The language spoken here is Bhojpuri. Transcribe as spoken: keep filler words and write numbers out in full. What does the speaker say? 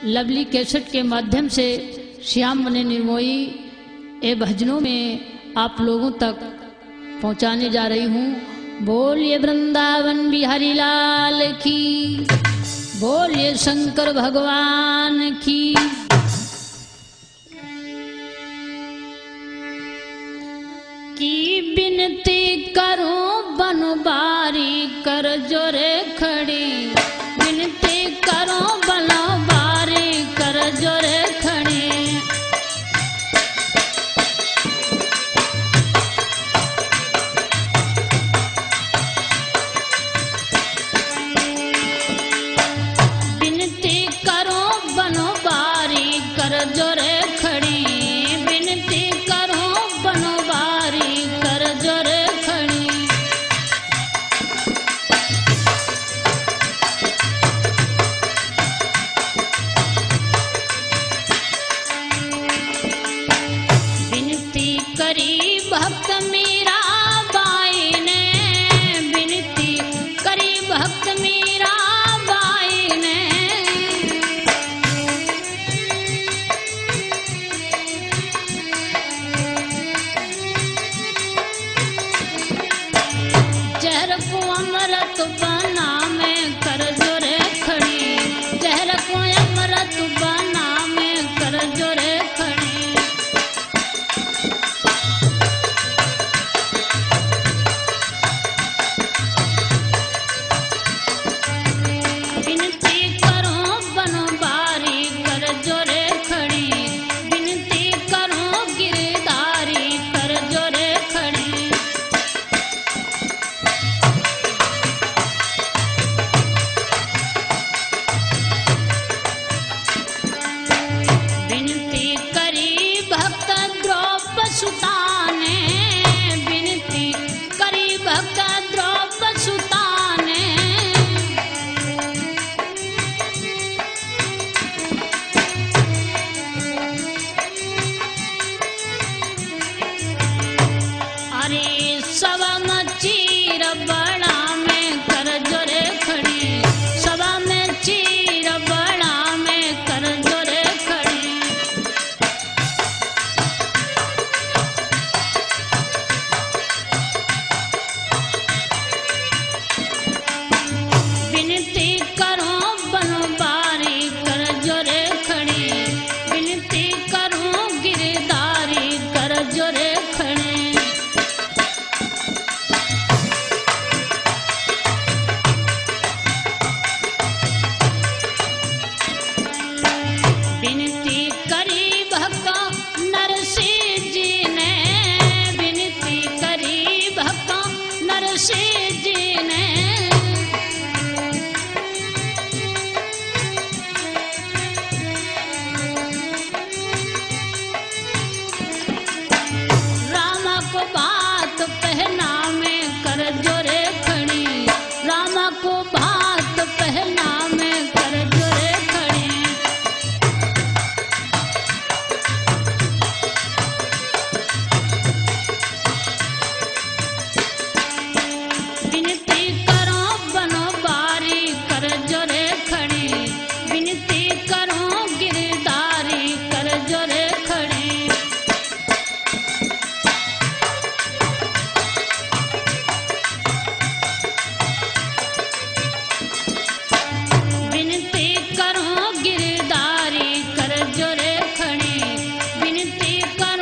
लवली कैसेट के माध्यम से श्याम मने निर्मोही ए भजनों में आप लोगों तक पहुंचाने जा रही हूँ। बोलिए वृंदावन बिहारी लाल की, बोलिए शंकर भगवान की। की बिनती करूं बनबारी कर जोरे खड़ी, बिनती करूं बनबारी कर जोरे खड़ी। बिनती करूं बनबारी कर जोरे खड़ी, बिनती करूं बनबारी कर जोरे खड़ी। बिनती करी भक्त मीरा बाई ने, बिनती करी भक्त मीरा बाई ने। जहर को अमृत बना में कर जोरे खड़ी, जहर को अमृत बना में कर जोरे खड़ी। बिनती करूं बनबारी कर जोरे खड़ी, बिनती करूं गिरधारी कर जोरे खड़ी। बिनती करी भक्त द्रौपदी सुता ने, बिनती करी भक्त द्रौपदी सुता ने। अरे सवा में चीर बड़ा में कर जोरे खड़ी, सवा में चीर बड़ा में कर जोरे खड़ी। बिनती करूं बनबारी कर जोरे खड़ी, बिनती करूं गिरधारी कर जोरे खड़ी। बिनती करी भक्त नरसिंह जी ने, बिनती करी भक्त नरसिंह जी ने। राम को बात पहना में कर जोरे खड़ी, राम को बात पहना में कर जोरे खड़ी। बिनती करूं बनबारी कर जोरे खड़ी, बिनती करूं गिरधारी कर जोरे खड़ी। बिनती करूं गिरधारी कर जोरे खड़ी, बिनती कर